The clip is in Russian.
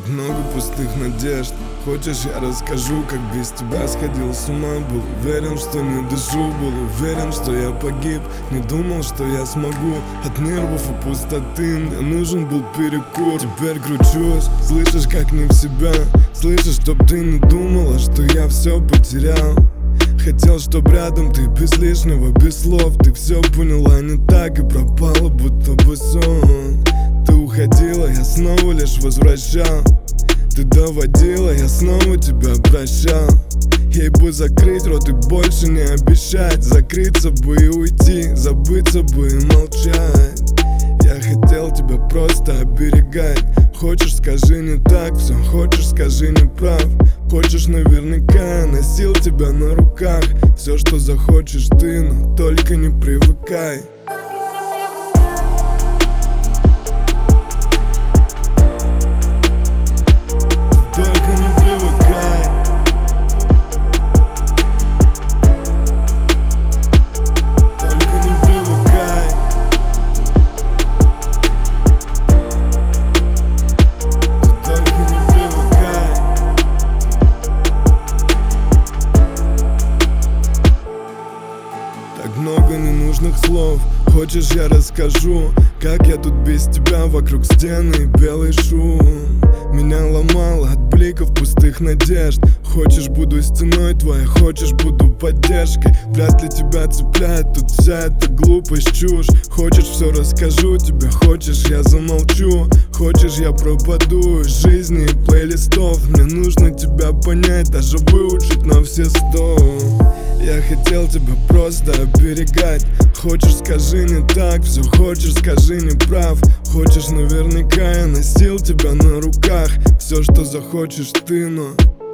Так много пустых надежд. Хочешь, я расскажу, как без тебя сходил с ума. Был уверен, что не дышу, был уверен, что я погиб. Не думал, что я смогу от нервов и пустоты. Мне нужен был перекур. Теперь кручусь, слышишь, как не в себя. Слышишь, чтоб ты не думала, что я все потерял. Хотел, чтоб рядом ты без лишнего, без слов. Ты все поняла не так и пропала, будто бы сон. Ты уходила, я снова лишь возвращал. Ты доводила, я снова тебя прощал. Ей бы закрыть рот и больше не обещать. Закрыться бы и уйти, забыться бы и молчать. Я хотел тебя просто оберегать. Хочешь, скажи не так, все хочешь, скажи не прав. Хочешь, наверняка носил тебя на руках. Все, что захочешь ты, но только не привыкай. Так много ненужных слов. Хочешь, я расскажу, как я тут без тебя, вокруг стены и белый шум. Меня ломало от бликов пустых надежд. Хочешь, буду стеной твоей, хочешь, буду поддержкой. Вряд ли тебя цепляет тут вся эта глупость, чушь. Хочешь, все расскажу тебе, хочешь, я замолчу. Хочешь, я пропаду из жизни и плейлистов. Мне нужно тебя понять, даже выучить на все 100. Я хотел тебя просто оберегать. Хочешь, скажи не так, все хочешь, скажи не прав. Хочешь, наверняка я носил тебя на руках. Все, что захочешь ты, но